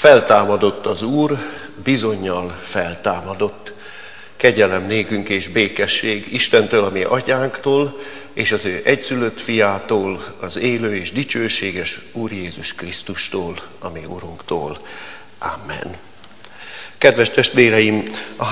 Feltámadott az Úr, bizonnyal feltámadott. Kegyelem nékünk és békesség Istentől, a mi atyánktól, és az ő egyszülött fiától, az élő és dicsőséges Úr Jézus Krisztustól, a mi Urunktól. Amen. Kedves testvéreim, a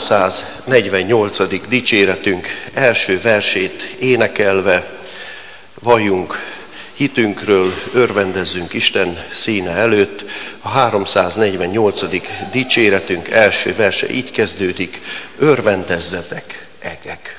348. dicséretünk első versét énekelve valljunk hitünkről, örvendezzünk Isten színe előtt. A 348. dicséretünk első verse így kezdődik: örvendezzetek, egek!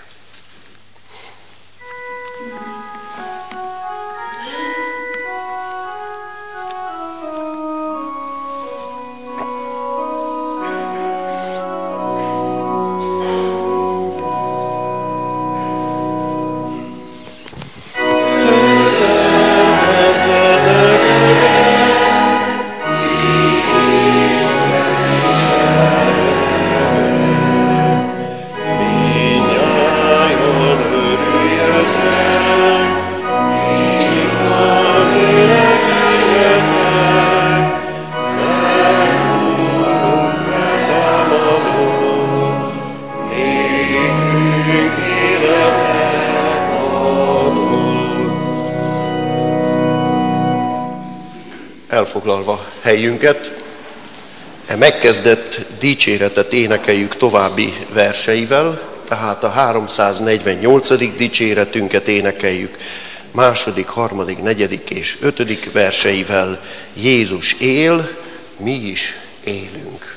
Elfoglalva helyünket, megkezdett dicséretet énekeljük további verseivel, tehát a 348. dicséretünket énekeljük második, harmadik, negyedik és ötödik verseivel. Jézus él, mi is élünk.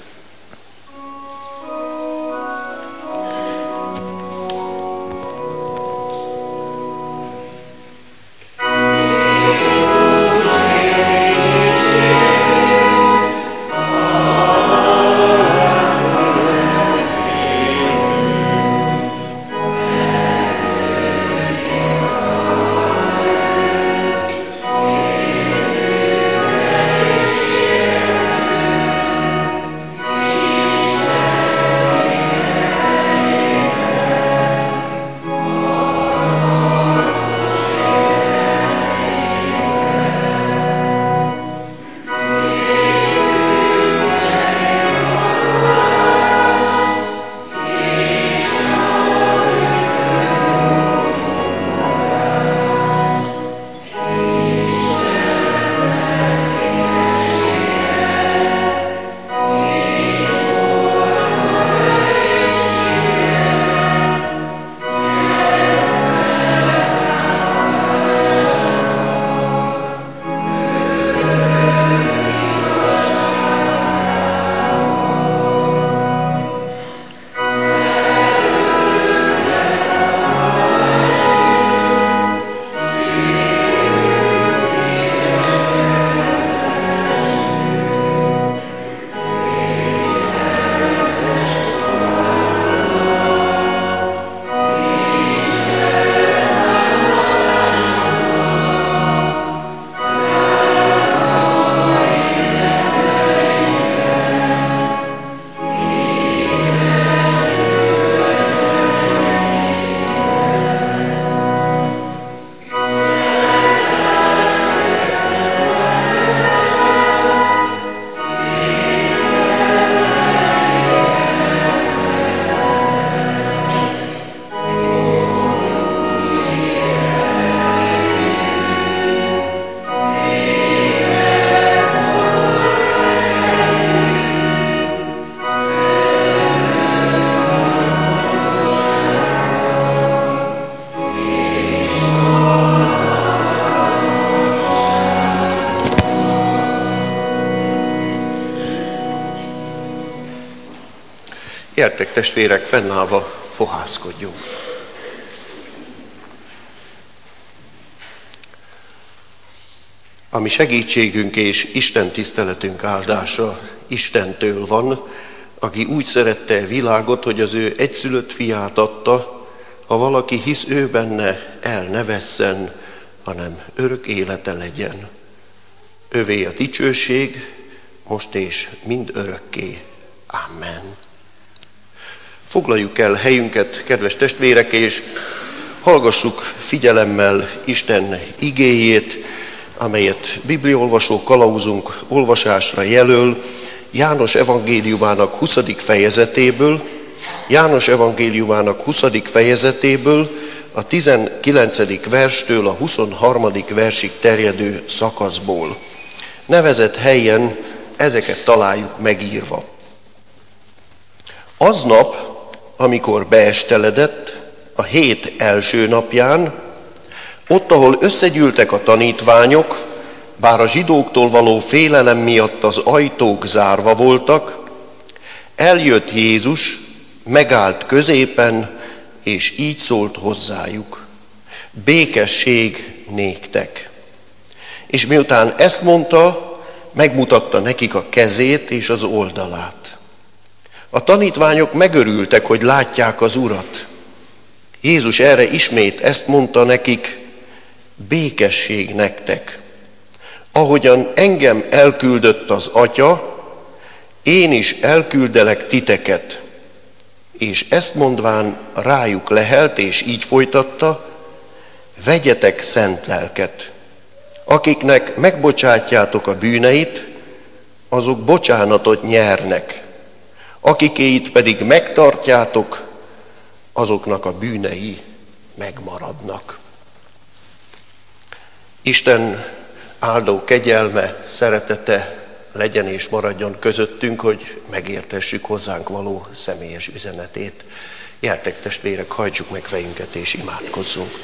Gyertek, testvérek, fennállva fohászkodjunk. Ami segítségünk és Isten tiszteletünk áldása Istentől van, aki úgy szerette a világot, hogy az ő egyszülött fiát adta, ha valaki hisz ő benne, el ne vesszen, hanem örök élete legyen. Övé a dicsőség, most és mind örökké. Amen. Foglaljuk el helyünket, kedves testvérek, és hallgassuk figyelemmel Isten igéjét, amelyet bibliaolvasó kalauzunk olvasásra jelöl, János evangéliumának 20. fejezetéből, a 19. verstől a 23. versig terjedő szakaszból. Nevezett helyen ezeket találjuk megírva. Aznap, amikor beesteledett, a hét első napján, ott, ahol összegyűltek a tanítványok, bár a zsidóktól való félelem miatt az ajtók zárva voltak, eljött Jézus, megállt középen, és így szólt hozzájuk: békesség néktek. És miután ezt mondta, megmutatta nekik a kezét és az oldalát. A tanítványok megörültek, hogy látják az Urat. Jézus erre ismét ezt mondta nekik: békesség nektek. Ahogyan engem elküldött az Atya, én is elküldelek titeket. És ezt mondván rájuk lehelt, és így folytatta: vegyetek szent lelket. Akiknek megbocsátjátok a bűneit, azok bocsánatot nyernek. Akikéit pedig megtartjátok, azoknak a bűnei megmaradnak. Isten áldó kegyelme, szeretete legyen és maradjon közöttünk, hogy megértessük hozzánk való személyes üzenetét. Gyertek, testvérek, hajtsuk meg fejünket és imádkozzunk.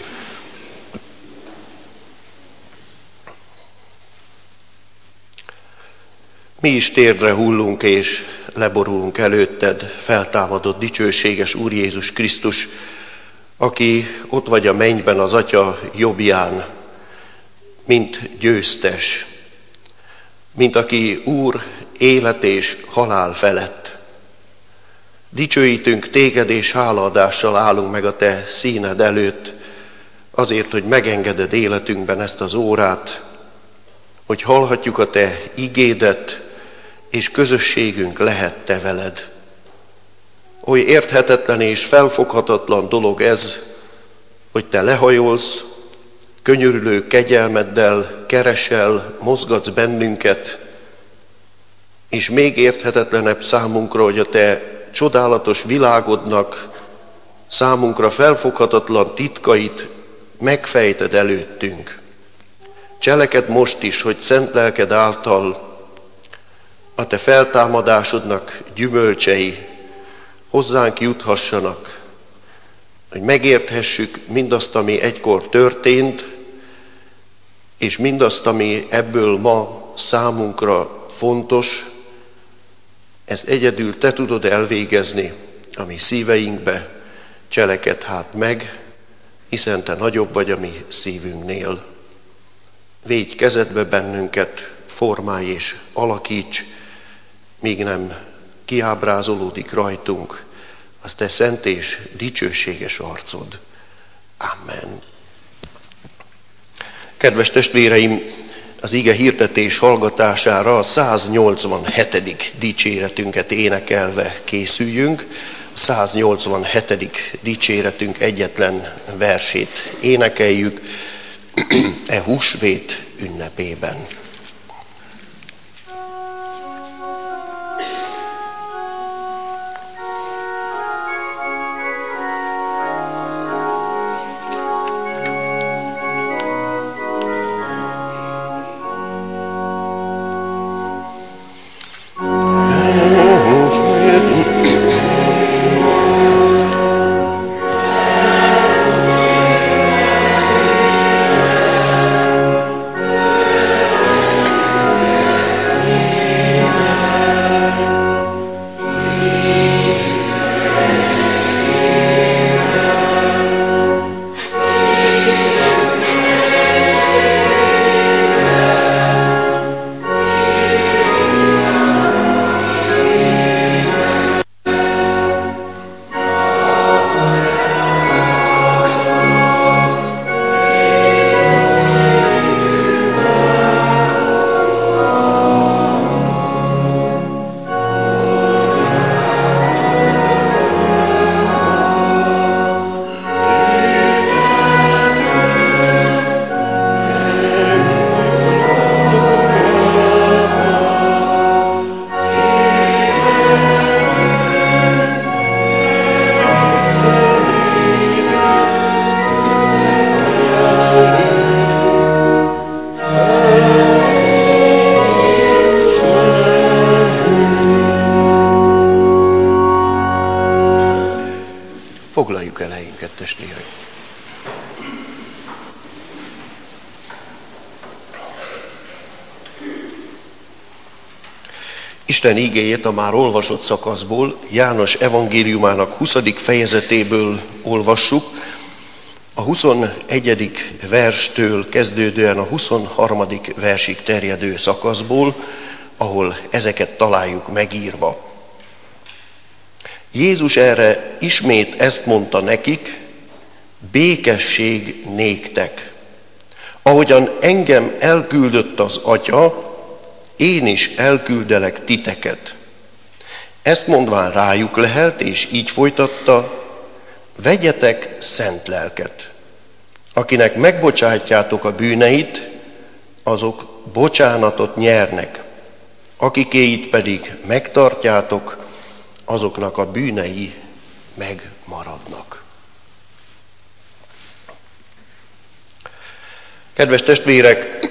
Mi is térdre hullunk és leborulunk előtted, feltámadott dicsőséges Úr Jézus Krisztus, aki ott vagy a mennyben az Atya jobbján, mint győztes, mint aki Úr élet és halál felett. Dicsőítünk téged, és hálaadással állunk meg a te színed előtt, azért, hogy megengeded életünkben ezt az órát, hogy hallhatjuk a te igédet, és közösségünk lehet te veled. Oly érthetetlen és felfoghatatlan dolog ez, hogy te lehajolsz, könyörülő kegyelmeddel keresel, mozgatsz bennünket, és még érthetetlenebb számunkra, hogy a te csodálatos világodnak számunkra felfoghatatlan titkait megfejted előttünk. Cseleked most is, hogy szent lelked által a te feltámadásodnak gyümölcsei hozzánk juthassanak, hogy megérthessük mindazt, ami egykor történt, és mindazt, ami ebből ma számunkra fontos, ezt egyedül te tudod elvégezni a mi szíveinkbe, cseleked hát meg, hiszen te nagyobb vagy a mi szívünknél. Védj kezedbe bennünket, formálj és alakíts, míg nem kiábrázolódik rajtunk az te szent és dicsőséges arcod. Amen. Kedves testvéreim, az ige hirdetés hallgatására a 187. dicséretünket énekelve készüljünk. 187. dicséretünk egyetlen versét énekeljük e húsvét ünnepében. Isten igéjét a már olvasott szakaszból, János evangéliumának 20. fejezetéből olvassuk, a 21. verstől kezdődően a 23. versig terjedő szakaszból, ahol ezeket találjuk megírva. Jézus erre ismét ezt mondta nekik: békesség néktek. Ahogyan engem elküldött az Atya, én is elküldelek titeket. Ezt mondván rájuk lehelt, és így folytatta: vegyetek szent lelket. Akinek megbocsátjátok a bűneit, azok bocsánatot nyernek. Akikéit pedig megtartjátok, azoknak a bűnei megmaradnak. Kedves testvérek,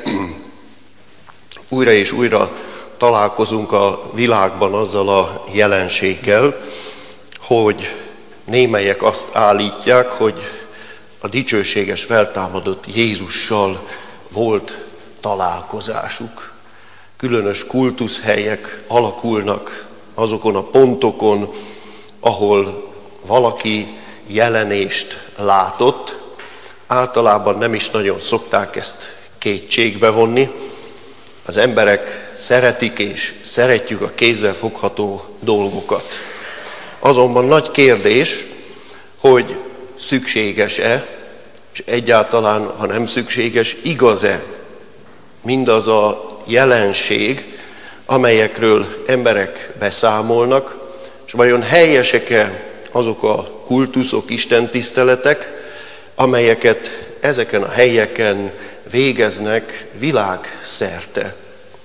újra és újra találkozunk a világban azzal a jelenséggel, hogy némelyek azt állítják, hogy a dicsőséges feltámadott Jézussal volt találkozásuk. Különös kultuszhelyek alakulnak azokon a pontokon, ahol valaki jelenést látott. Általában nem is nagyon szokták ezt kétségbe vonni. Az emberek szeretik és szeretjük a kézzel fogható dolgokat. Azonban nagy kérdés, hogy szükséges-e, és egyáltalán, ha nem szükséges, igaz-e mindaz a jelenség, amelyekről emberek beszámolnak, és vajon helyesek-e azok a kultuszok, istentiszteletek, amelyeket ezeken a helyeken végeznek világszerte.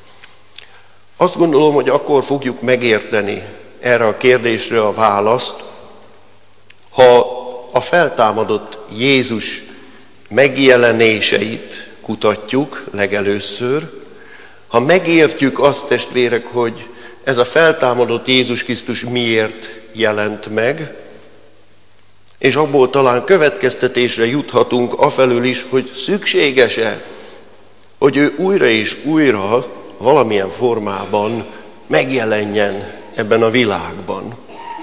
Azt gondolom, hogy akkor fogjuk megérteni erre a kérdésre a választ, ha a feltámadott Jézus megjelenéseit kutatjuk legelőször, ha megértjük azt, testvérek, hogy ez a feltámadott Jézus Krisztus miért jelent meg, és abból talán következtetésre juthatunk afelől is, hogy szükséges-e, hogy ő újra és újra valamilyen formában megjelenjen ebben a világban.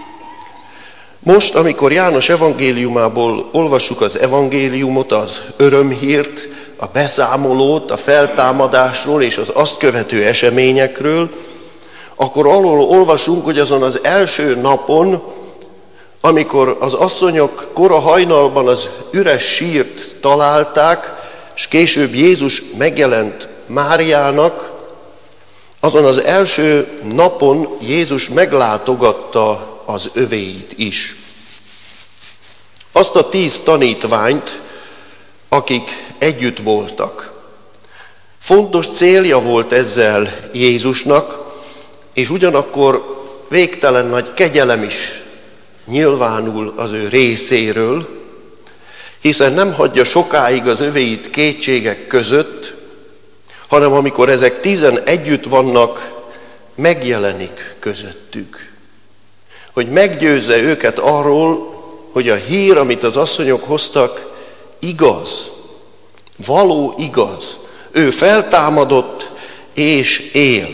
Most, amikor János evangéliumából olvassuk az evangéliumot, az örömhírt, a beszámolót a feltámadásról és az azt követő eseményekről, akkor arról olvasunk, hogy azon az első napon, amikor az asszonyok kora hajnalban az üres sírt találták, és később Jézus megjelent Máriának, azon az első napon Jézus meglátogatta az övéit is. Azt a 10 tanítványt, akik együtt voltak. Fontos célja volt ezzel Jézusnak, és ugyanakkor végtelen nagy kegyelem is nyilvánul az ő részéről, hiszen nem hagyja sokáig az övéit kétségek között, hanem amikor ezek 10 együtt vannak, megjelenik közöttük. Hogy meggyőzze őket arról, hogy a hír, amit az asszonyok hoztak, igaz, való igaz. Ő feltámadott és él.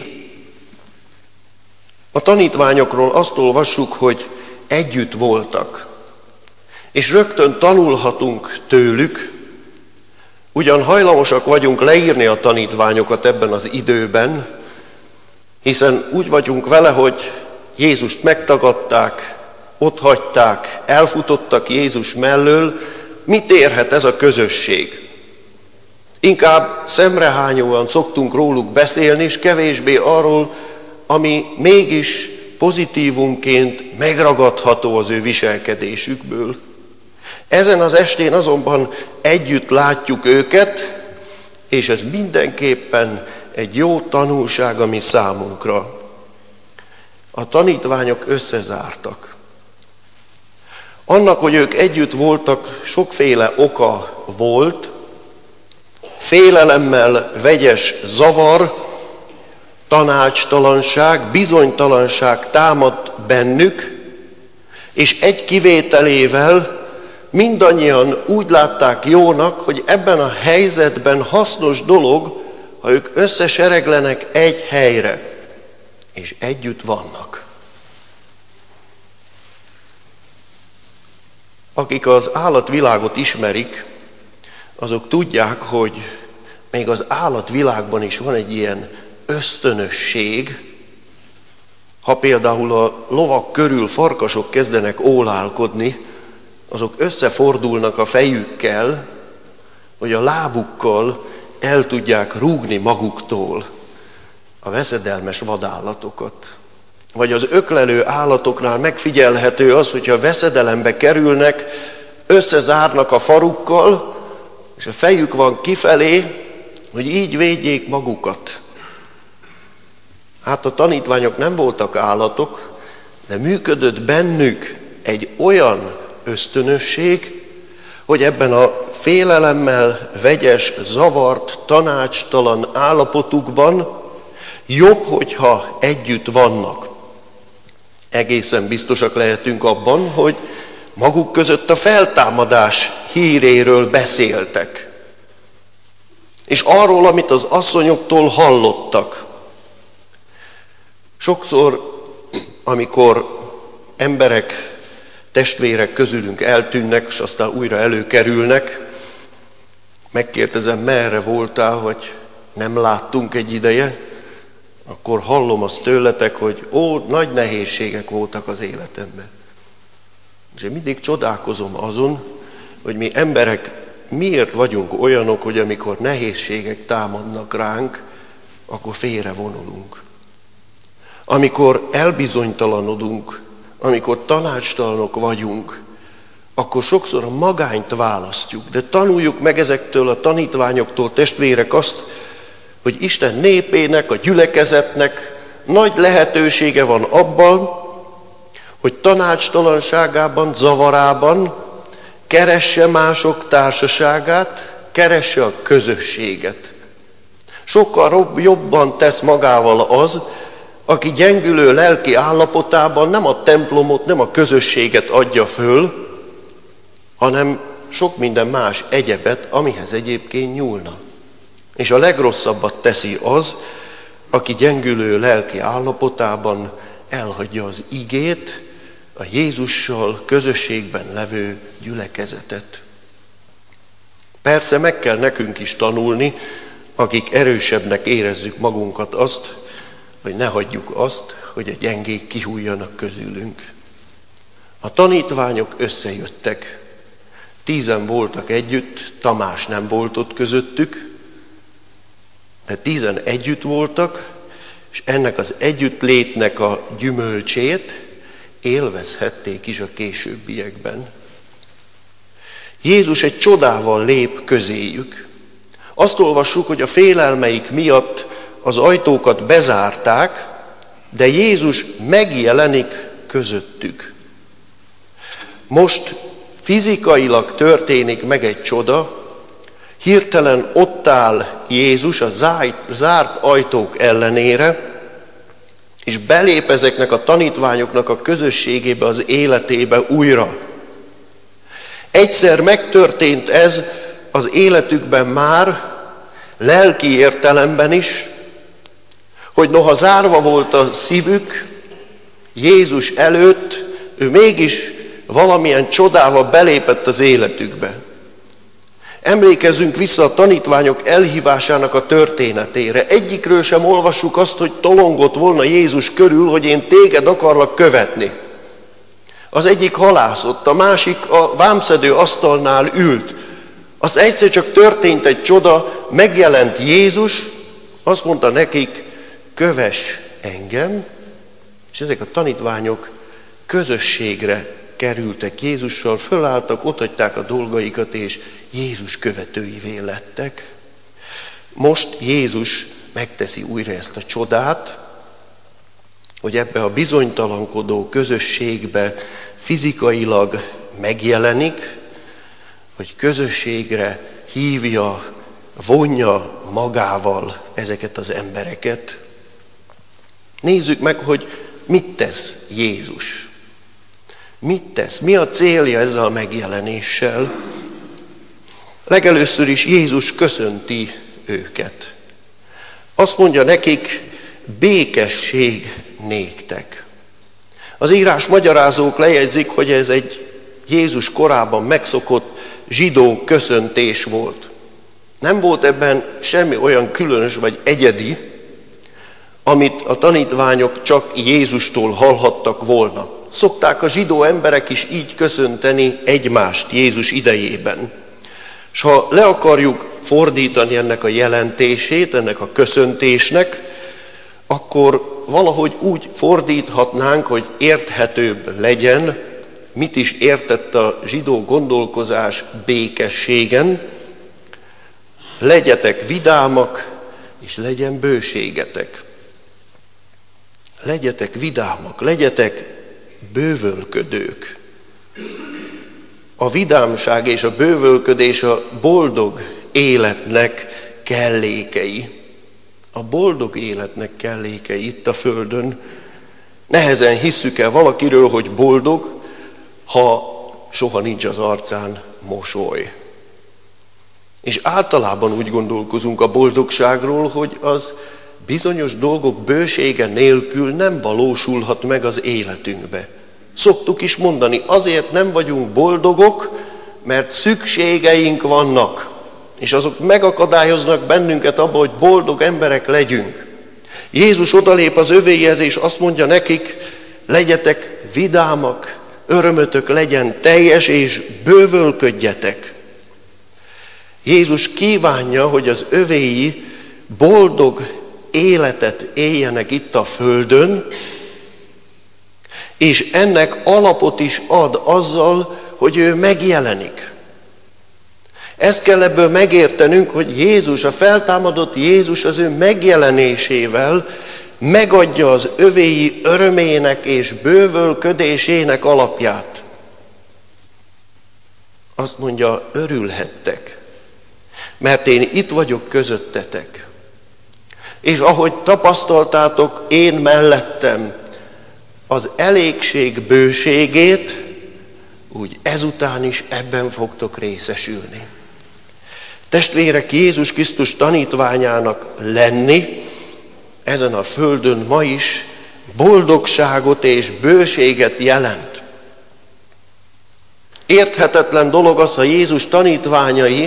A tanítványokról azt olvassuk, hogy együtt voltak. És rögtön tanulhatunk tőlük, ugyan hajlamosak vagyunk leírni a tanítványokat ebben az időben, hiszen úgy vagyunk vele, hogy Jézust megtagadták, otthagyták, elfutottak Jézus mellől. Mit érhet ez a közösség? Inkább szemrehányóan szoktunk róluk beszélni, és kevésbé arról, ami mégis pozitívumként megragadható az ő viselkedésükből. Ezen az estén azonban együtt látjuk őket, és ez mindenképpen egy jó tanulság a mi számunkra. A tanítványok összezártak. Annak, hogy ők együtt voltak, sokféle oka volt, félelemmel vegyes zavar, tanácstalanság, bizonytalanság támadt bennük, és egy kivételével mindannyian úgy látták jónak, hogy ebben a helyzetben hasznos dolog, ha ők összesereglenek egy helyre. és együtt vannak. Akik az állatvilágot ismerik, azok tudják, hogy még az állatvilágban is van egy ilyen ösztönösség. Ha például a lovak körül farkasok kezdenek ólálkodni, azok összefordulnak a fejükkel, hogy a lábukkal el tudják rúgni maguktól a veszedelmes vadállatokat. Vagy az öklelő állatoknál megfigyelhető az, hogyha veszedelembe kerülnek, összezárnak a farukkal, és a fejük van kifelé, hogy így védjék magukat. Hát a tanítványok nem voltak állatok, de működött bennük egy olyan ösztönösség, hogy ebben a félelemmel vegyes, zavart, tanácstalan állapotukban jobb, hogyha együtt vannak. Egészen biztosak lehetünk abban, hogy maguk között a feltámadás híréről beszéltek. És arról, amit az asszonyoktól hallottak. Sokszor, amikor emberek, testvérek közülünk eltűnnek, és aztán újra előkerülnek, megkérdezem, merre voltál, vagy nem láttunk egy ideje, akkor hallom azt tőletek, hogy nagy nehézségek voltak az életemben. És én mindig csodálkozom azon, hogy mi emberek miért vagyunk olyanok, hogy amikor nehézségek támadnak ránk, akkor félrevonulunk. Amikor elbizonytalanodunk, amikor tanácstalanok vagyunk, akkor sokszor a magányt választjuk. De tanuljuk meg ezektől a tanítványoktól, testvérek, azt, hogy Isten népének, a gyülekezetnek nagy lehetősége van abban, hogy tanácstalanságában, zavarában keresse mások társaságát, keresse a közösséget. Sokkal jobban tesz magával az, aki gyengülő lelki állapotában nem a templomot, nem a közösséget adja föl, hanem sok minden más egyebet, amihez egyébként nyúlna. És a legrosszabbat teszi az, aki gyengülő lelki állapotában elhagyja az igét, a Jézussal közösségben levő gyülekezetet. Persze meg kell nekünk is tanulni, akik erősebbnek érezzük magunkat, azt, hogy ne hagyjuk azt, hogy a gyengék kihújjanak közülünk. A tanítványok összejöttek. 10 voltak együtt, Tamás nem volt ott közöttük, de 10 együtt voltak, és ennek az együttlétnek a gyümölcsét élvezhették is a későbbiekben. Jézus egy csodával lép közéjük. Azt olvassuk, hogy a félelmeik miatt az ajtókat bezárták, de Jézus megjelenik közöttük. Most fizikailag történik meg egy csoda, hirtelen ott áll Jézus a zárt ajtók ellenére, és belép ezeknek a tanítványoknak a közösségébe, az életébe újra. Egyszer megtörtént ez az életükben már, lelki értelemben is, hogy noha zárva volt a szívük Jézus előtt, ő mégis valamilyen csodával belépett az életükbe. Emlékezzünk vissza a tanítványok elhívásának a történetére. Egyikről sem olvassuk azt, hogy tolongott volna Jézus körül, hogy én téged akarlak követni. Az egyik halászott, a másik a vámszedő asztalnál ült. Azt egyszer csak történt egy csoda, megjelent Jézus, azt mondta nekik, kövess engem, és ezek a tanítványok közösségre kerültek Jézussal, fölálltak, otthagyták a dolgaikat, és Jézus követőivé lettek. Most Jézus megteszi újra ezt a csodát, hogy ebbe a bizonytalankodó közösségbe fizikailag megjelenik, hogy közösségre hívja, vonja magával ezeket az embereket. Nézzük meg, hogy mit tesz Jézus. Mit tesz? Mi a célja ezzel a megjelenéssel? Legelőször is Jézus köszönti őket. Azt mondja nekik, békesség néktek. Az írás magyarázók lejegyzik, hogy ez egy Jézus korában megszokott zsidó köszöntés volt. Nem volt ebben semmi olyan különös vagy egyedi, amit a tanítványok csak Jézustól hallhattak volna. Szokták a zsidó emberek is így köszönteni egymást Jézus idejében. És ha le akarjuk fordítani ennek a jelentését, ennek a köszöntésnek, akkor valahogy úgy fordíthatnánk, hogy érthetőbb legyen, mit is értett a zsidó gondolkozás békességen. Legyetek vidámak, és legyen bőségetek. Legyetek vidámak, legyetek bővölködők. A vidámság és a bővölködés a boldog életnek kellékei. A boldog életnek kellékei itt a földön. Nehezen hisszük el valakiről, hogy boldog, ha soha nincs az arcán mosoly. És általában úgy gondolkozunk a boldogságról, hogy az bizonyos dolgok bősége nélkül nem valósulhat meg az életünkbe. Szoktuk is mondani, azért nem vagyunk boldogok, mert szükségeink vannak, és azok megakadályoznak bennünket abba, hogy boldog emberek legyünk. Jézus odalép az övéihez, és azt mondja nekik, legyetek vidámak, örömötök legyen teljes, és bővölködjetek. Jézus kívánja, hogy az övéi boldog életet éljenek itt a földön, és ennek alapot is ad azzal, hogy ő megjelenik. Ezt kell ebből megértenünk, hogy Jézus, a feltámadott Jézus az ő megjelenésével megadja az övéi örömének és bővölködésének alapját. Azt mondja, örülhettek, mert én itt vagyok közöttetek. És ahogy tapasztaltátok én mellettem az elégség bőségét, úgy ezután is ebben fogtok részesülni. Testvérek, Jézus Krisztus tanítványának lenni ezen a földön ma is boldogságot és bőséget jelent. Érthetetlen dolog az, ha Jézus tanítványai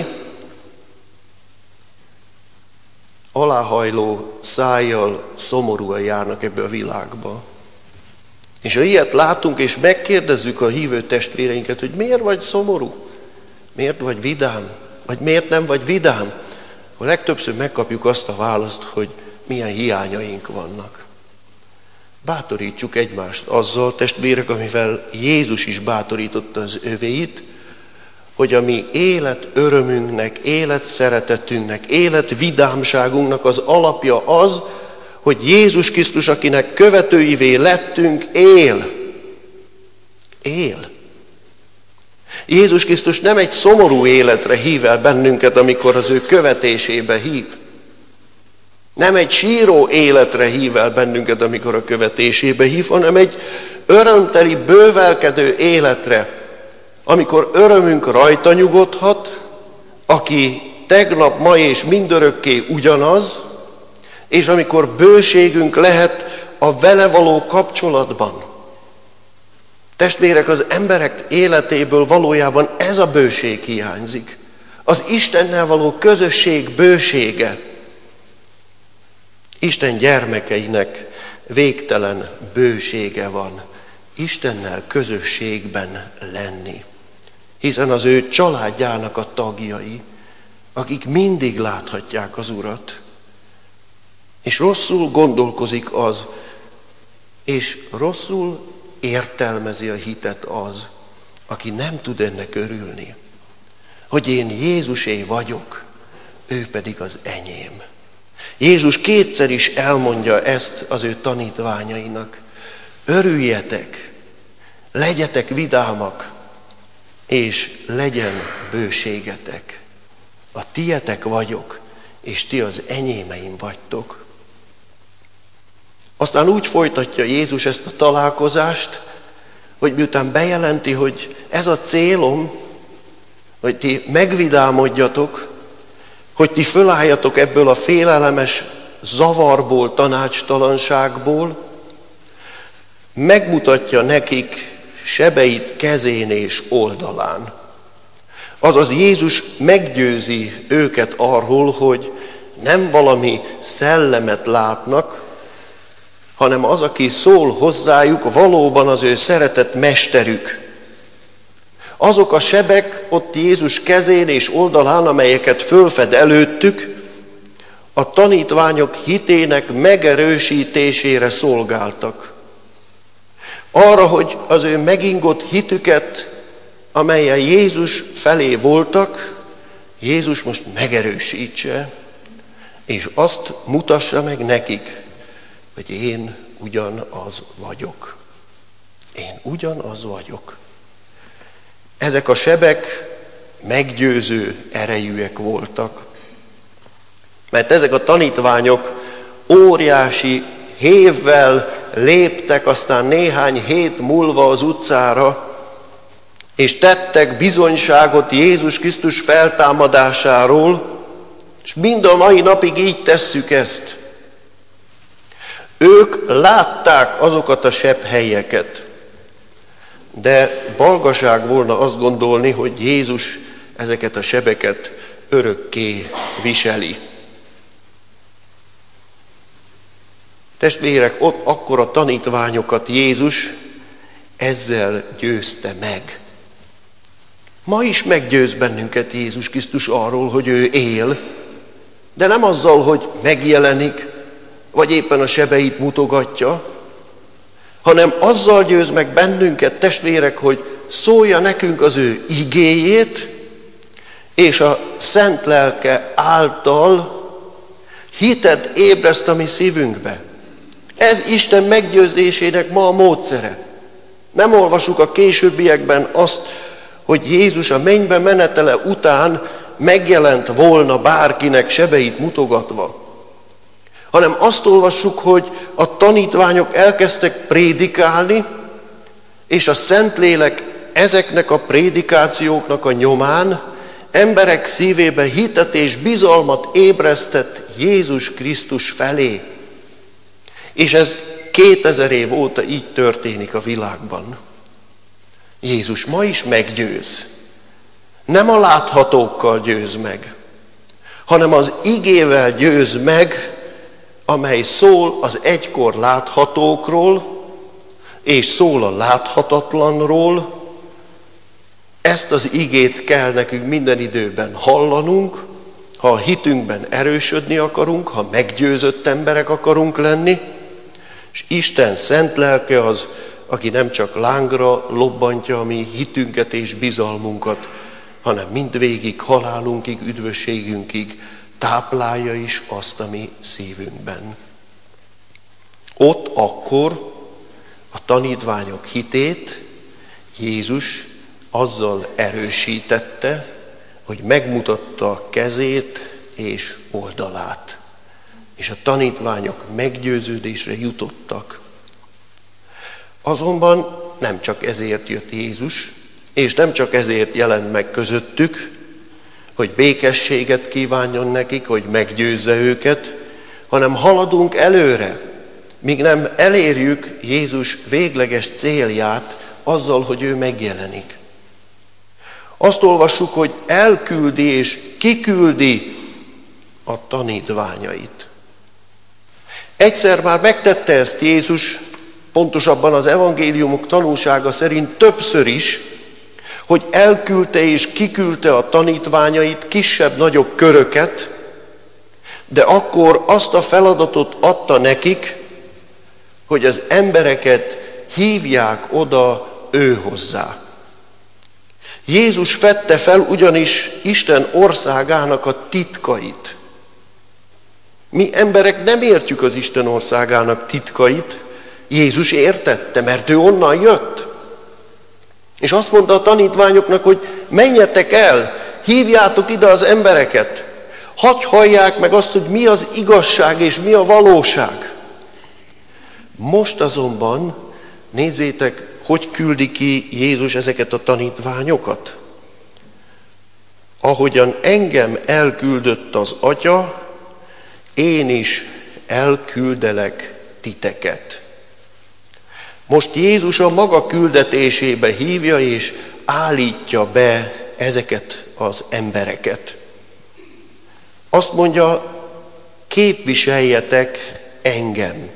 aláhajló szájjal szomorúan járnak ebbe a világba. És ha ilyet látunk, és megkérdezzük a hívő testvéreinket, hogy miért vagy szomorú, miért vagy vidám, vagy miért nem vagy vidám, akkor legtöbbször megkapjuk azt a választ, hogy milyen hiányaink vannak. Bátorítsuk egymást azzal, testvérek, amivel Jézus is bátorította az övéit, hogy a mi élet örömünknek, élet szeretetünknek, élet vidámságunknak az alapja az, hogy Jézus Krisztus, akinek követőivé lettünk, él. Él. Jézus Krisztus nem egy szomorú életre hív el bennünket, amikor az ő követésébe hív. Nem egy síró életre hív el bennünket, amikor a követésébe hív, hanem egy örömteli, bővelkedő életre, amikor örömünk rajta nyugodhat, aki tegnap, ma és mindörökké ugyanaz, és amikor bőségünk lehet a vele való kapcsolatban. Testvérek, az emberek életéből valójában ez a bőség hiányzik. Az Istennel való közösség bősége. Isten gyermekeinek végtelen bősége van. Istennel közösségben lenni. Hiszen az ő családjának a tagjai, akik mindig láthatják az Urat. És rosszul gondolkozik az, és rosszul értelmezi a hitet az, aki nem tud ennek örülni, hogy én Jézusé vagyok, ő pedig az enyém. Jézus kétszer is elmondja ezt az ő tanítványainak. Örüljetek, legyetek vidámak, és legyen bőségetek. A tietek vagyok, és ti az enyémeim vagytok. Aztán úgy folytatja Jézus ezt a találkozást, hogy miután bejelenti, hogy ez a célom, hogy ti megvidámodjatok, hogy ti fölálljatok ebből a félelmes zavarból, tanácstalanságból, megmutatja nekik sebeit kezén és oldalán. Azaz Jézus meggyőzi őket arról, hogy nem valami szellemet látnak, hanem az, aki szól hozzájuk, valóban az ő szeretett mesterük. Azok a sebek ott Jézus kezén és oldalán, amelyeket fölfed előttük, a tanítványok hitének megerősítésére szolgáltak. Arra, hogy az ő megingott hitüket, amelyen Jézus felé voltak, Jézus most megerősítse, és azt mutassa meg nekik, hogy én ugyanaz vagyok. Én ugyanaz vagyok. Ezek a sebek meggyőző erejűek voltak, mert ezek a tanítványok óriási hévvel léptek aztán néhány hét múlva az utcára, és tettek bizonyságot Jézus Krisztus feltámadásáról, és mind a mai napig így tesszük ezt. Ők látták azokat a sebhelyeket, de balgaság volna azt gondolni, hogy Jézus ezeket a sebeket örökké viseli. Testvérek, ott akkor a tanítványokat Jézus ezzel győzte meg. Ma is meggyőz bennünket Jézus Krisztus arról, hogy ő él, de nem azzal, hogy megjelenik, vagy éppen a sebeit mutogatja, hanem azzal győz meg bennünket, testvérek, hogy szólja nekünk az ő igéjét, és a Szent Lelke által hitet ébreszt a mi szívünkbe. Ez Isten meggyőzésének ma a módszere. Nem olvasjuk a későbbiekben azt, hogy Jézus a mennybe menetele után megjelent volna bárkinek sebeit mutogatva, hanem azt olvassuk, hogy a tanítványok elkezdtek prédikálni, és a Szentlélek ezeknek a prédikációknak a nyomán emberek szívébe hitet és bizalmat ébresztett Jézus Krisztus felé. És ez 2000 év óta így történik a világban. Jézus ma is meggyőz. Nem a láthatókkal győz meg, hanem az igével győz meg, amely szól az egykor láthatókról, és szól a láthatatlanról. Ezt az igét kell nekünk minden időben hallanunk, ha a hitünkben erősödni akarunk, ha meggyőzött emberek akarunk lenni, és Isten szent lelke az, aki nem csak lángra lobbantja a mi hitünket és bizalmunkat, hanem mindvégig halálunkig, üdvösségünkig táplálja is azt a mi szívünkben. Ott akkor a tanítványok hitét Jézus azzal erősítette, hogy megmutatta kezét és oldalát. És a tanítványok meggyőződésre jutottak. Azonban nem csak ezért jött Jézus, és nem csak ezért jelent meg közöttük, hogy békességet kívánjon nekik, hogy meggyőzze őket, hanem haladunk előre, míg nem elérjük Jézus végleges célját azzal, hogy ő megjelenik. Azt olvassuk, hogy elküldi és kiküldi a tanítványait. Egyszer már megtette ezt Jézus, pontosabban az evangéliumok tanúsága szerint többször is, hogy elküldte és kiküldte a tanítványait, kisebb-nagyobb köröket, de akkor azt a feladatot adta nekik, hogy az embereket hívják oda ő hozzá. Jézus fedte fel ugyanis Isten országának a titkait. Mi emberek nem értjük az Isten országának titkait, Jézus értette, mert ő onnan jött. És azt mondta a tanítványoknak, hogy menjetek el, hívjátok ide az embereket, hadd hallják meg azt, hogy mi az igazság és mi a valóság. Most azonban nézzétek, hogy küldi ki Jézus ezeket a tanítványokat. Ahogyan engem elküldött az Atya, én is elküldelek titeket. Most Jézus a maga küldetésébe hívja és állítja be ezeket az embereket. Azt mondja, képviseljetek engem.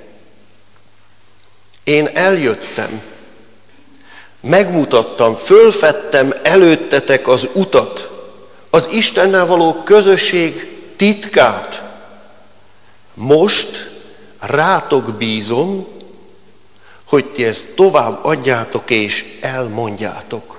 Én eljöttem, megmutattam, fölfedtem előttetek az utat, az Istennel való közösség titkát. Most rátok bízom, hogy ti ezt tovább adjátok és elmondjátok.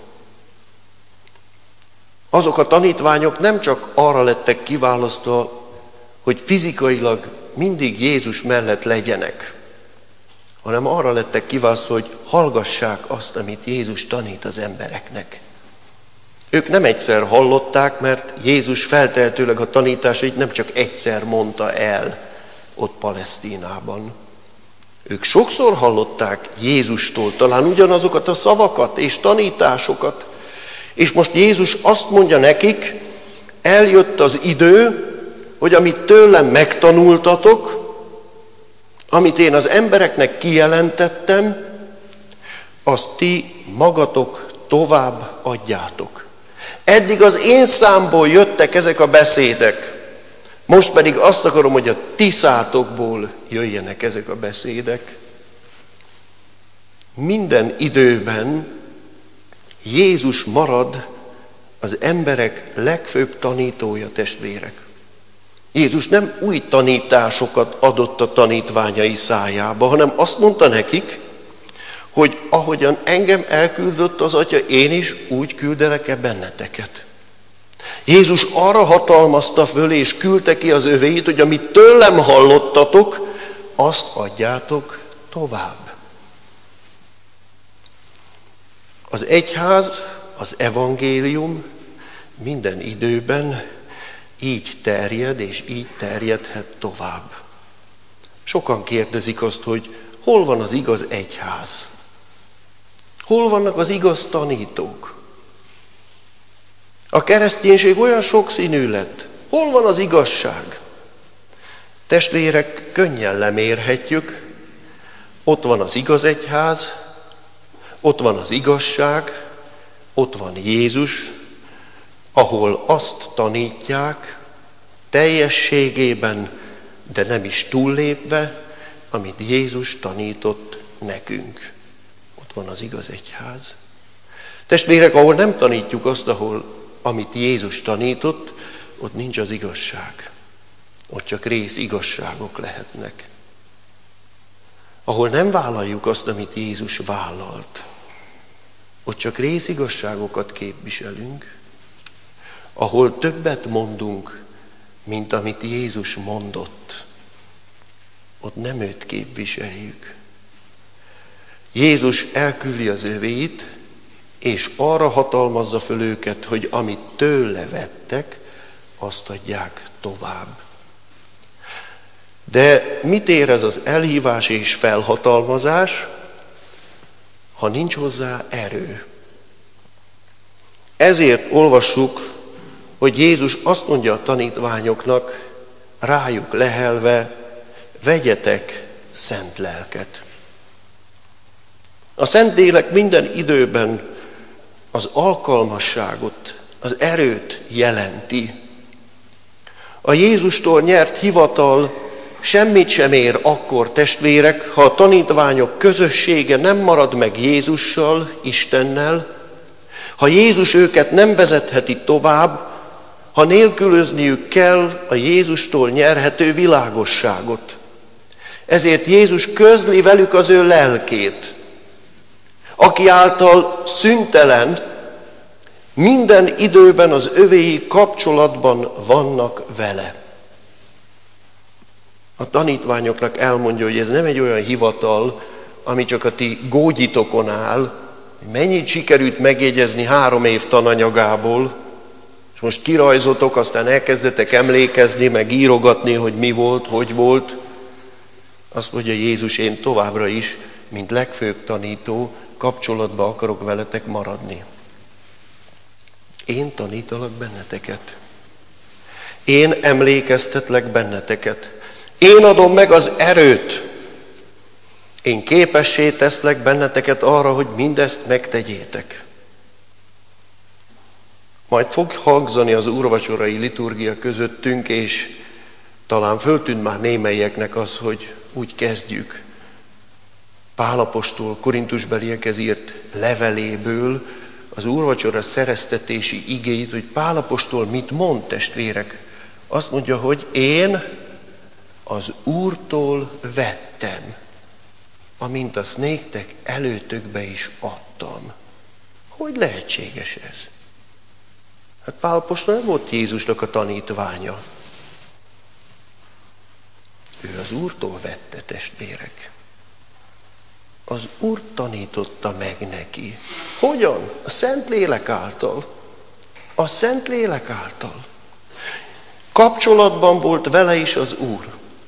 Azok a tanítványok nem csak arra lettek kiválasztva, hogy fizikailag mindig Jézus mellett legyenek, hanem arra lettek kiválasztva, hogy hallgassák azt, amit Jézus tanít az embereknek. Ők nem egyszer hallották, mert Jézus feltehetőleg a tanításait nem csak egyszer mondta el ott Palesztinában. Ők sokszor hallották Jézustól talán ugyanazokat a szavakat és tanításokat, és most Jézus azt mondja nekik, eljött az idő, hogy amit tőlem megtanultatok, amit én az embereknek kijelentettem, azt ti magatok tovább adjátok. Eddig az én számból jöttek ezek a beszédek, most pedig azt akarom, hogy a ti szátokból jöjjenek ezek a beszédek. Minden időben Jézus marad az emberek legfőbb tanítója, testvérek. Jézus nem új tanításokat adott a tanítványai szájába, hanem azt mondta nekik, hogy ahogyan engem elküldött az Atya, én is úgy küldelek-e benneteket. Jézus arra hatalmazta föl és küldte ki az övéit, hogy amit tőlem hallottatok, azt adjátok tovább. Az egyház, az evangélium minden időben így terjed és így terjedhet tovább. Sokan kérdezik azt, hogy hol van az igaz egyház? Hol vannak az igaz tanítók? A kereszténység olyan sokszínű lett. Hol van az igazság? Testvérek, könnyen lemérhetjük. Ott van az igaz egyház, ott van az igazság, ott van Jézus, ahol azt tanítják teljességében, de nem is túllépve, amit Jézus tanított nekünk. Ott van az igaz egyház. Testvérek, ahol nem tanítjuk azt, amit Jézus tanított, ott nincs az igazság. Ott csak rész igazságok lehetnek. Ahol nem vállaljuk azt, amit Jézus vállalt, ott csak rész igazságokat képviselünk. Ahol többet mondunk, mint amit Jézus mondott, ott nem őt képviseljük. Jézus elküldi az övéit, és arra hatalmazza föl őket, hogy amit tőle vettek, azt adják tovább. De mit ér ez az elhívás és felhatalmazás, ha nincs hozzá erő? Ezért olvassuk, hogy Jézus azt mondja a tanítványoknak, rájuk lehelve, vegyetek szent lelket. A Szentlélek minden időben az alkalmasságot, az erőt jelenti. A Jézustól nyert hivatal semmit sem ér akkor, testvérek, ha a tanítványok közössége nem marad meg Jézussal, Istennel, ha Jézus őket nem vezetheti tovább, ha nélkülözniük kell a Jézustól nyerhető világosságot. Ezért Jézus közli velük az ő lelkét, aki által szüntelen, minden időben az övéi kapcsolatban vannak vele. A tanítványoknak elmondja, hogy ez nem egy olyan hivatal, ami csak a ti gógyitokon áll, mennyit sikerült megjegyezni 3 év tananyagából, és most kirajzotok, aztán elkezdetek emlékezni, meg írogatni, hogy mi volt, hogy volt. Azt mondja Jézus, én továbbra is, mint legfőbb tanító, kapcsolatba akarok veletek maradni. Én tanítalak benneteket. Én emlékeztetlek benneteket. Én adom meg az erőt. Én képessé teszlek benneteket arra, hogy mindezt megtegyétek. Majd fog hangzani az úrvacsorai liturgia közöttünk, és talán föltűnt már némelyeknek az, hogy úgy kezdjük. Pál apostol Korintusbeliekhez írt leveléből az úrvacsora szereztetési igéit, hogy Pál apostol mit mond, testvérek. Azt mondja, hogy én az Úrtól vettem, amint azt néktek előtökbe is adtam. Hogy lehetséges ez? Hát Pál apostol nem volt Jézusnak a tanítványa. Ő az Úrtól vette, testvérek. Az Úr tanította meg neki. Hogyan? A Szentlélek által. A Szentlélek által. Kapcsolatban volt vele is az Úr.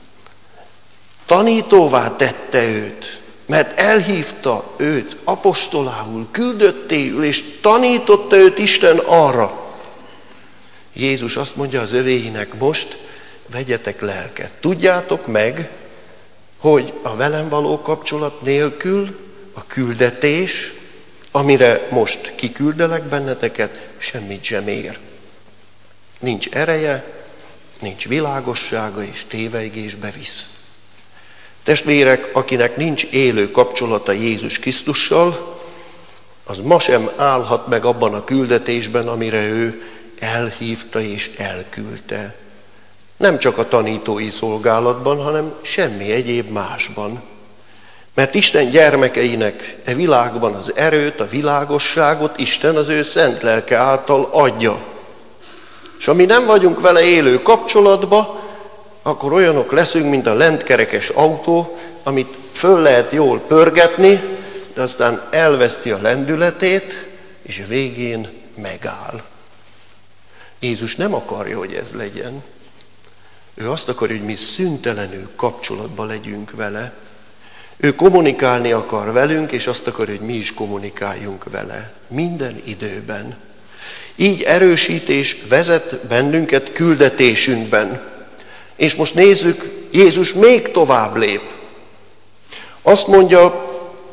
Tanítóvá tette őt, mert elhívta őt apostolául, küldöttéül, és tanította őt Isten arra. Jézus azt mondja az övéinek most, vegyetek lelket. Tudjátok meg, hogy a velem való kapcsolat nélkül a küldetés, amire most kiküldelek benneteket, semmit sem ér. Nincs ereje, nincs világossága, és tévejgésbe visz. Testvérek, akinek nincs élő kapcsolata Jézus Krisztussal, az ma sem állhat meg abban a küldetésben, amire ő elhívta és elküldte. Nem csak a tanítói szolgálatban, hanem semmi egyéb másban. Mert Isten gyermekeinek e világban az erőt, a világosságot Isten az ő szent lelke által adja. És ha mi nem vagyunk vele élő kapcsolatba, akkor olyanok leszünk, mint a lentkerekes autó, amit föl lehet jól pörgetni, de aztán elveszti a lendületét, és végén megáll. Jézus nem akarja, hogy ez legyen. Ő azt akarja, hogy mi szüntelenül kapcsolatban legyünk vele. Ő kommunikálni akar velünk, és azt akarja, hogy mi is kommunikáljunk vele. Minden időben. Így erősít és vezet bennünket küldetésünkben. És most nézzük, Jézus még tovább lép. Azt mondja,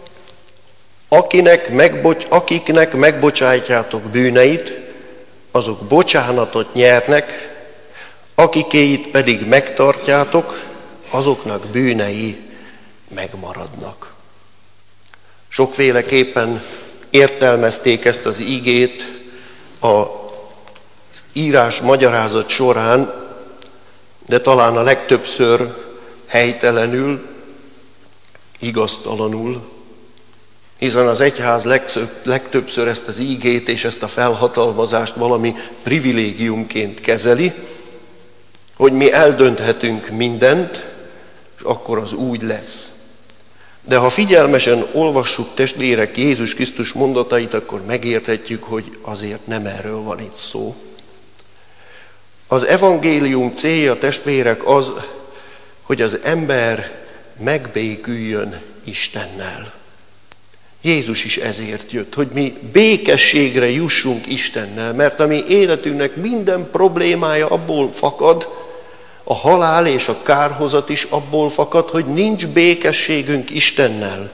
akiknek megbocsátjátok bűneit, azok bocsánatot nyernek, akikéit pedig megtartjátok, azoknak bűnei megmaradnak. Sokféleképpen értelmezték ezt az igét az írás magyarázat során, de talán a legtöbbször helytelenül, igaztalanul, hiszen az egyház legtöbbször ezt az ígét és ezt a felhatalmazást valami privilégiumként kezeli, hogy mi eldönthetünk mindent, és akkor az úgy lesz. De ha figyelmesen olvassuk, testvérek, Jézus Krisztus mondatait, akkor megérthetjük, hogy azért nem erről van itt szó. Az evangélium célja, testvérek, az, hogy az ember megbéküljön Istennel. Jézus is ezért jött, hogy mi békességre jussunk Istennel, mert a mi életünknek minden problémája abból fakad, a halál és a kárhozat is abból fakad, hogy nincs békességünk Istennel.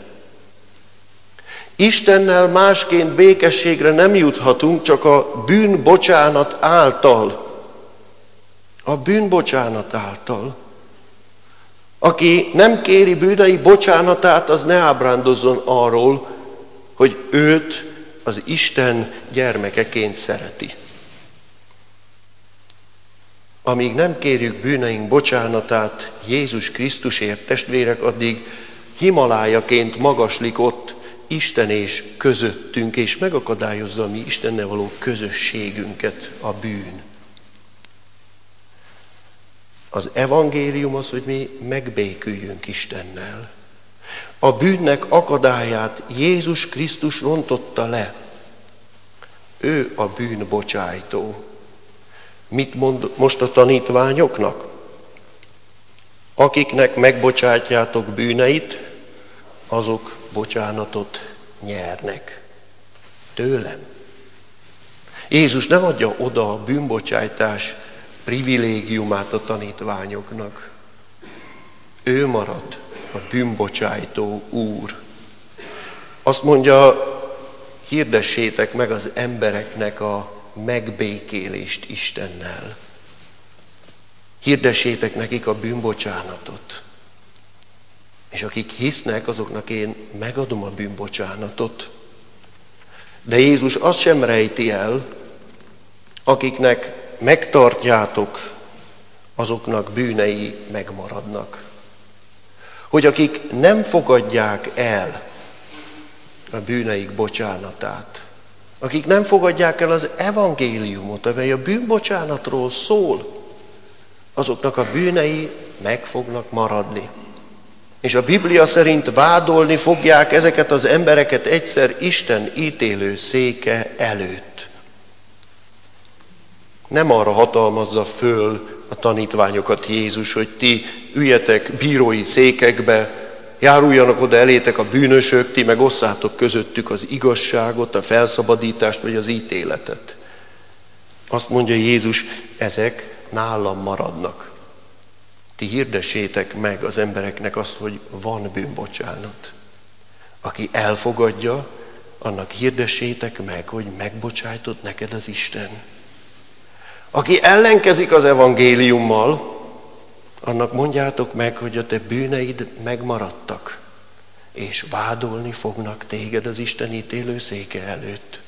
Istennel másként békességre nem juthatunk, csak a bűnbocsánat által. A bűnbocsánat által. Aki nem kéri bűnei bocsánatát, az ne ábrándozzon arról, hogy őt az Isten gyermekeként szereti. Amíg nem kérjük bűneink bocsánatát Jézus Krisztusért, testvérek, addig Himalájaként magaslik ott Isten és közöttünk, és megakadályozza a mi Istennel való közösségünket a bűn. Az evangélium az, hogy mi megbéküljünk Istennel. A bűnnek akadályát Jézus Krisztus rontotta le. Ő a bűnbocsájtó. Mit mond most a tanítványoknak? Akiknek megbocsátjátok bűneit, azok bocsánatot nyernek. Tőlem. Jézus nem adja oda a bűnbocsájtás privilégiumát a tanítványoknak. Ő marad a bűnbocsájtó Úr. Azt mondja, hirdessétek meg az embereknek a megbékélést Istennel. Hirdessétek nekik a bűnbocsánatot. És akik hisznek, azoknak én megadom a bűnbocsánatot. De Jézus azt sem rejti el, akiknek megtartjátok, azoknak bűnei megmaradnak. Hogy akik nem fogadják el a bűneik bocsánatát, akik nem fogadják el az evangéliumot, amely a bűnbocsánatról szól, azoknak a bűnei meg fognak maradni. És a Biblia szerint vádolni fogják ezeket az embereket egyszer Isten ítélő széke előtt. Nem arra hatalmazza föl a tanítványokat Jézus, hogy ti üljetek bírói székekbe, járuljanak oda elétek a bűnösök, ti meg osszátok közöttük az igazságot, a felszabadítást vagy az ítéletet. Azt mondja Jézus, ezek nálam maradnak. Ti hirdessétek meg az embereknek azt, hogy van bűnbocsánat. Aki elfogadja, annak hirdessétek meg, hogy megbocsájtott neked az Isten. Aki ellenkezik az evangéliummal, annak mondjátok meg, hogy a te bűneid megmaradtak, és vádolni fognak téged az Isten ítélő széke előtt.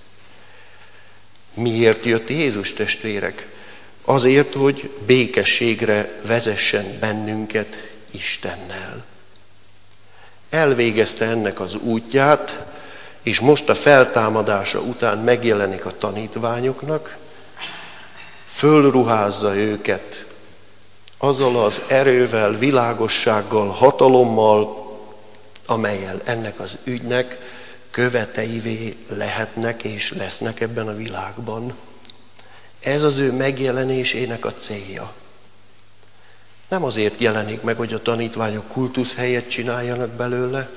Miért jött Jézus, testvérek? Azért, hogy békességre vezessen bennünket Istennel. Elvégezte ennek az útját, és most a feltámadása után megjelenik a tanítványoknak, fölruházza őket azzal az erővel, világossággal, hatalommal, amellyel ennek az ügynek követeivé lehetnek és lesznek ebben a világban. Ez az ő megjelenésének a célja. Nem azért jelenik meg, hogy a tanítványok kultuszhelyet csináljanak belőle,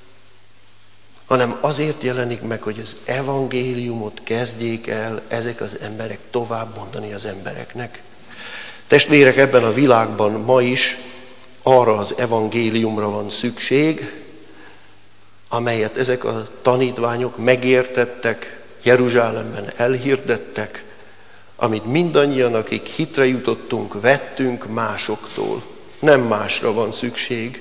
hanem azért jelenik meg, hogy az evangéliumot kezdjék el ezek az emberek tovább mondani az embereknek. Testvérek, ebben a világban ma is arra az evangéliumra van szükség, amelyet ezek a tanítványok megértettek, Jeruzsálemben elhirdettek, amit mindannyian, akik hitre jutottunk, vettünk másoktól. Nem másra van szükség.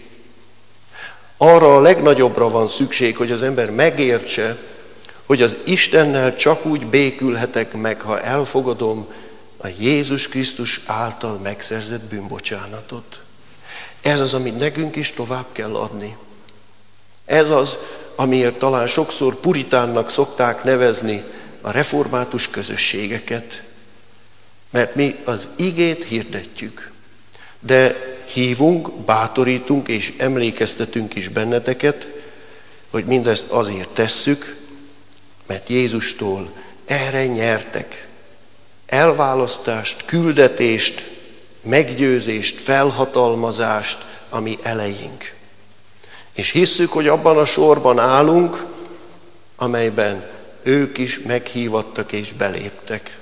Arra a legnagyobbra van szükség, hogy az ember megértse, hogy az Istennel csak úgy békülhetek meg, ha elfogadom a Jézus Krisztus által megszerzett bűnbocsánatot. Ez az, amit nekünk is tovább kell adni. Ez az, amiért talán sokszor puritánnak szokták nevezni a református közösségeket. Mert mi az igét hirdetjük, de hívunk, bátorítunk és emlékeztetünk is benneteket, hogy mindezt azért tesszük, mert Jézustól erre nyertek elválasztást, küldetést, meggyőzést, felhatalmazást, ami eleink. És hisszük, hogy abban a sorban állunk, amelyben ők is meghívattak és beléptek.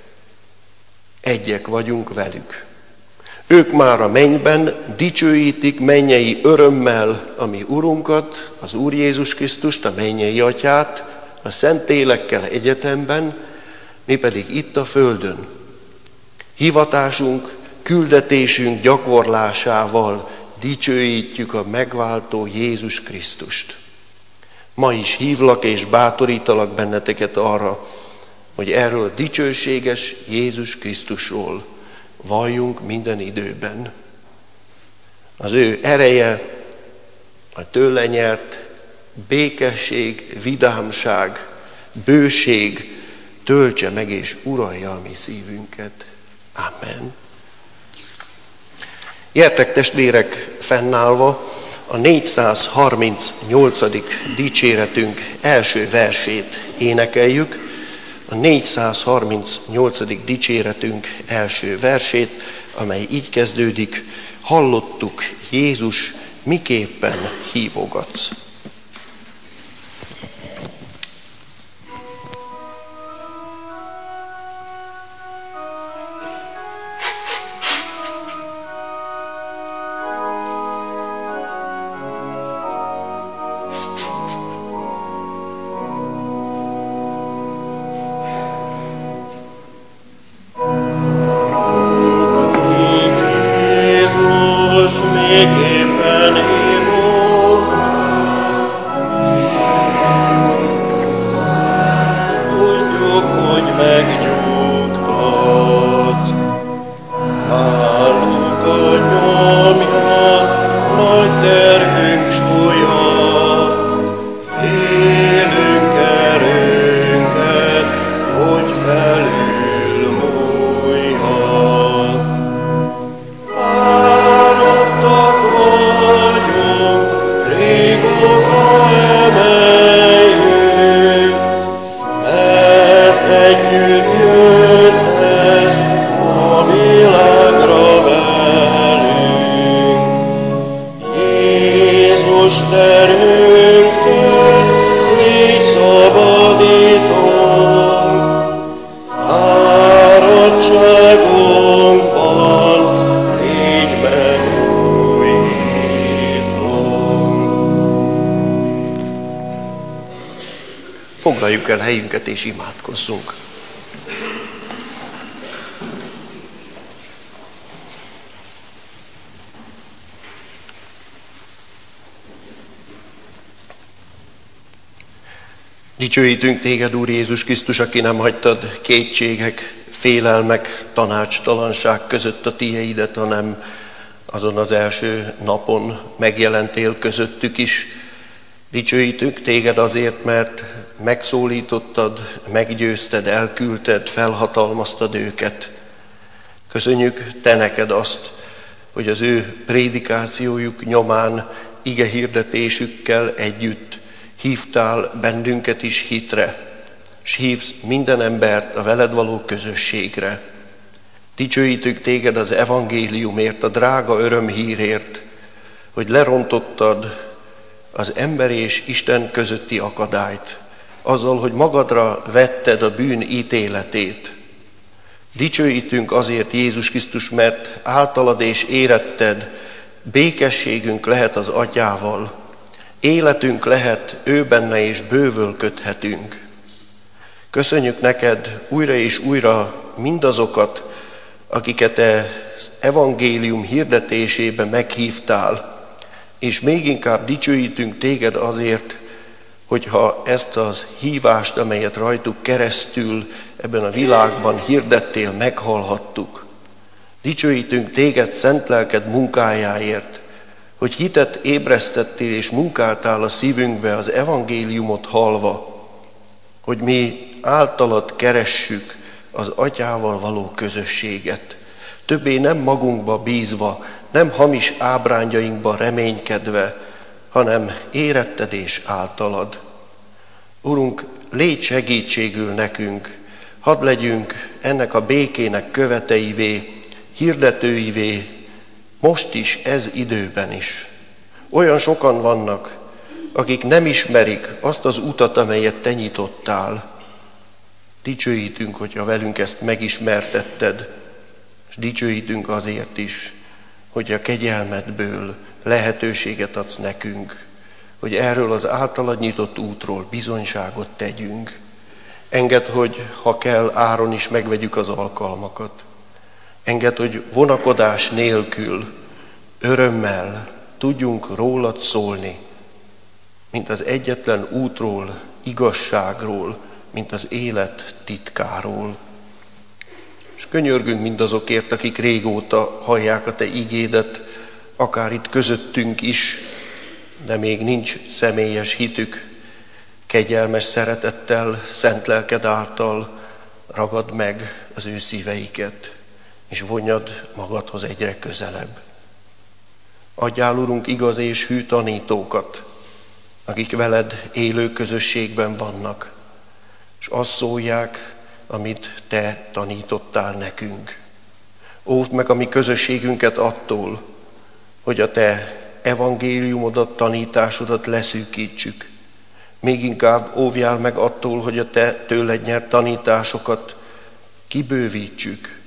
Egyek vagyunk velük. Ők már a mennyben dicsőítik mennyei örömmel a mi Urunkat, az Úr Jézus Krisztust, a mennyei Atyát, a Szentlélekkel egyetemben, mi pedig itt a földön. Hivatásunk, küldetésünk gyakorlásával dicsőítjük a megváltó Jézus Krisztust. Ma is hívlak és bátorítalak benneteket arra, hogy erről a dicsőséges Jézus Krisztusról valljunk minden időben. Az ő ereje, a tőle nyert békesség, vidámság, bőség töltse meg és uralja a mi szívünket. Amen. Gyertek, testvérek, fennállva a 438. dicséretünk első versét énekeljük. A 438. dicséretünk első versét, amely így kezdődik: hallottuk, Jézus, miképpen hívogatsz. Foglaljuk el helyünket és imádkozzunk. Dicsőítünk téged, Úr Jézus Krisztus, aki nem hagytad kétségek, félelmek, tanácstalanság között a tieidet, hanem azon az első napon megjelentél közöttük is. Dicsőítünk téged azért, mert megszólítottad, meggyőzted, elküldted, felhatalmaztad őket. Köszönjük te neked azt, hogy az ő prédikációjuk nyomán, ige hirdetésükkel együtt hívtál bennünket is hitre, s hívsz minden embert a veled való közösségre. Dicsőítünk téged az evangéliumért, a drága örömhírért, hogy lerontottad az ember és Isten közötti akadályt, azzal, hogy magadra vetted a bűn ítéletét. Dicsőítünk azért, Jézus Krisztus, mert általad és éretted békességünk lehet az Atyával, életünk lehet ő benne és bővölködhetünk. Köszönjük neked újra és újra mindazokat, akiket az evangélium hirdetésébe meghívtál, és még inkább dicsőítünk téged azért, hogyha ezt az hívást, amelyet rajtuk keresztül ebben a világban hirdettél, meghallhattuk. Dicsőítünk téged szent lelked munkájáért, hogy hitet ébresztettél és munkáltál a szívünkbe az evangéliumot hallva, hogy mi általad keressük az Atyával való közösséget. Többé nem magunkba bízva, nem hamis ábrányainkba reménykedve, hanem éretted és általad. Urunk, légy segítségül nekünk, hadd legyünk ennek a békének követeivé, hirdetőivé, most is, ez időben is. Olyan sokan vannak, akik nem ismerik azt az utat, amelyet te nyitottál. Dicsőítünk, hogyha velünk ezt megismertetted, és dicsőítünk azért is, hogy a kegyelmedből lehetőséget adsz nekünk, hogy erről az általad nyitott útról bizonyságot tegyünk. Engedd, hogy ha kell, áron is megvegyük az alkalmakat. Engedd, hogy vonakodás nélkül, örömmel tudjunk rólad szólni, mint az egyetlen útról, igazságról, mint az élet titkáról. És könyörgünk mindazokért, akik régóta hallják a te igédet, akár itt közöttünk is, de még nincs személyes hitük. Kegyelmes szeretettel, szent lelked által ragad meg az ő szíveiket, és vonjad magadhoz egyre közelebb. Adjál, Urunk, igaz és hű tanítókat, akik veled élő közösségben vannak, és azt szólják, amit te tanítottál nekünk. Óvd meg a mi közösségünket attól, hogy a te evangéliumodat, tanításodat leszűkítsük. Még inkább óvjál meg attól, hogy a te tőled nyert tanításokat kibővítsük.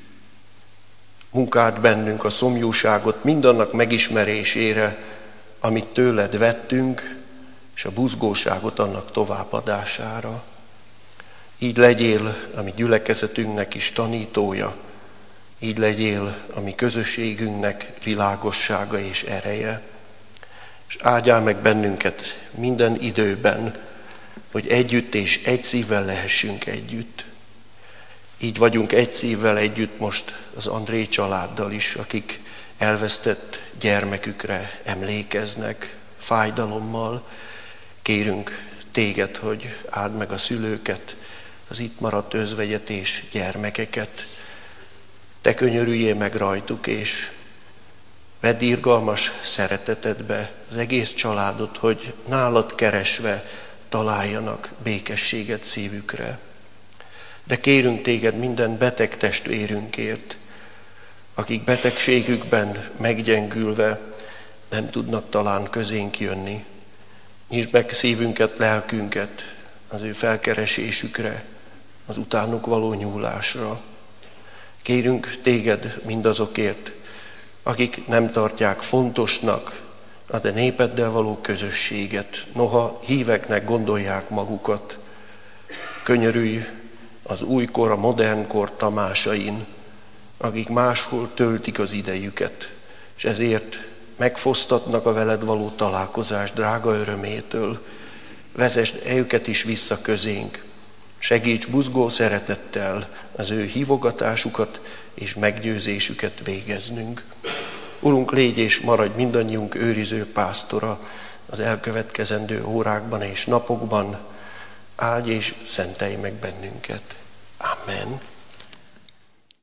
Munkáld bennünk a szomjúságot mindannak megismerésére, amit tőled vettünk, és a buzgóságot annak továbbadására. Így legyél a mi gyülekezetünknek is tanítója, így legyél a mi közösségünknek világossága és ereje. És áldjál meg bennünket minden időben, hogy együtt és egy szívvel lehessünk együtt. Így vagyunk egy szívvel együtt most az André családdal is, akik elvesztett gyermekükre emlékeznek fájdalommal. Kérünk téged, hogy áld meg a szülőket, az itt maradt özvegyet és gyermekeket. Te könyörüljél meg rajtuk, és Vedd irgalmas szeretetedbe az egész családot, hogy nálad keresve találjanak békességet szívükre. De kérünk téged minden beteg testvérünkért, akik betegségükben meggyengülve nem tudnak talán közénk jönni. Nyisd meg szívünket, lelkünket az ő felkeresésükre, az utánuk való nyúlásra. Kérünk téged mindazokért, akik nem tartják fontosnak a te népeddel való közösséget, noha híveknek gondolják magukat. Könyörülj az újkor, a modernkor tamásain, akik máshol töltik az idejüket, és ezért megfosztatnak a veled való találkozás drága örömétől. Vezesd őket is vissza közénk, segíts buzgó szeretettel az ő hívogatásukat és meggyőzésüket végeznünk. Urunk, légy és maradj mindannyiunk őriző pásztora az elkövetkezendő órákban és napokban, áldj és szentelj meg bennünket. Amen.